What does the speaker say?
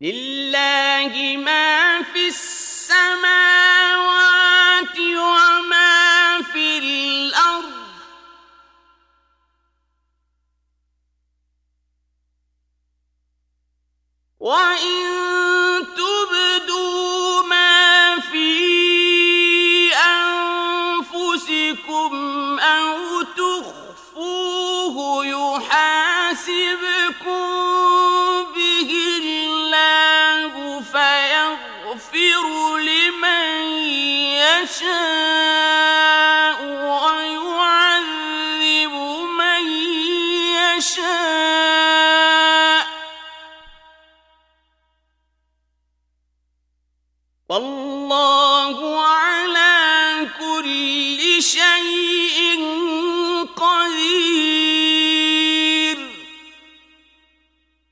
لله ما في السماوات وما في الأرض وإن تبدوا ما في أنفسكم أو تخفوه يحاسبكم به الله فيغفر لمن يشاء